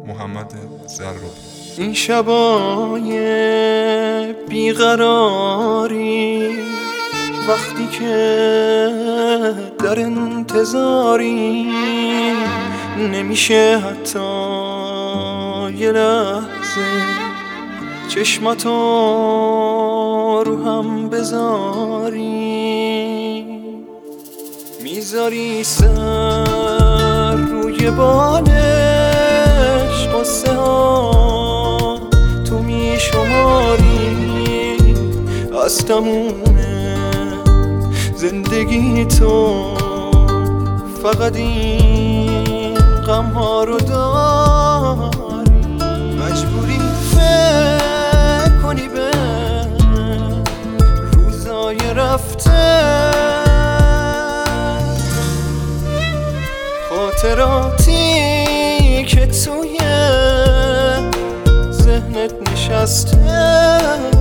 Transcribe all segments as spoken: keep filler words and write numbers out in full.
محمد زروبی. این شبای بیقراری وقتی که در انتظاری نمیشه حتی یه لحظه چشماتو رو هم بذاری، میذاری سر روی بالش قصه ها تو میشماری از تموم زندگی تو، فقط این غم ها رو داری، مجبوری فکر کنی به روزای رفته، خاطراتی که توی ذهنت نشسته،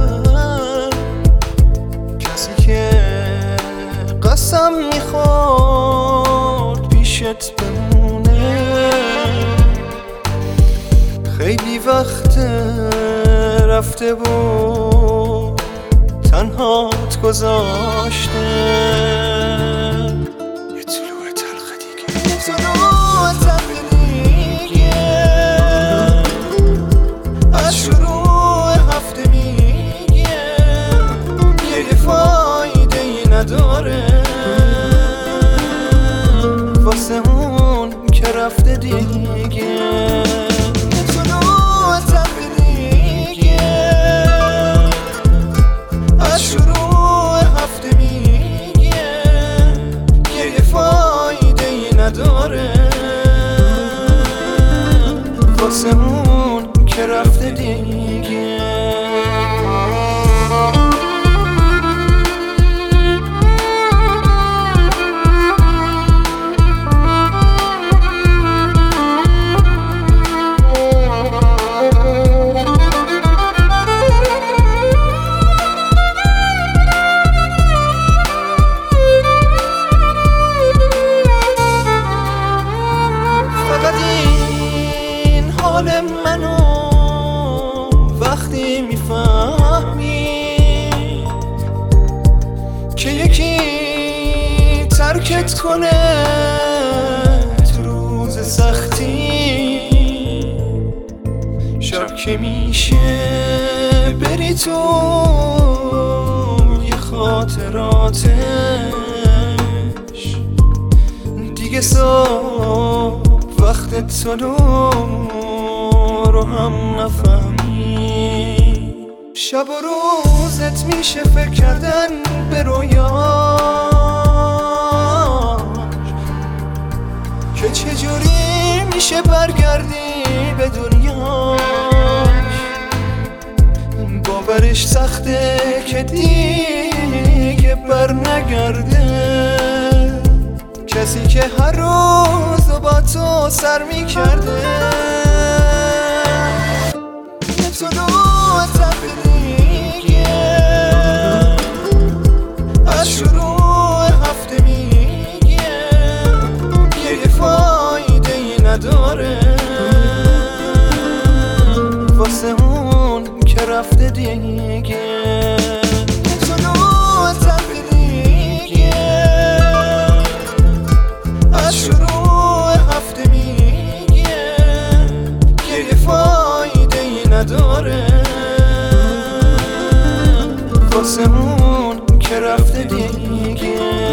کسی که قسم میخورد پیشت بمونه، خیلی وقت رفته و تنهات گذاشته. یه طلوع تلخ دیگه، طلوع تلخ دیگه از شروع هفته میگه یه فایده ای نداره واسه اون که رفته دیگه. طلوع تلخ دیگه از شروع هفته میگه یه فایده ای نداره واسه اون که رفته دیگه. حال منو وقتی میفهمی که یکی ترکت کنه تو روز سختی، شب که میشه بری تو یه خاطراتش، دیگه صبح وقت طلوع رو هم نفهمی، شب و روزت میشه فکر کردن به رویاش که چجوری میشه برگردی به دنیاش. باورش سخته که دیگه بر نگرده، کسی که هر روز با تو سر میکرده. طلوع تلخ دیگه از شروع هفته میگه یه فایده ای نداره واسه اون که رفته دیگه. طلوع تلخ دیگه از شروع هفته میگه یه فایده ای نداره واسه اون که رفته دیگه.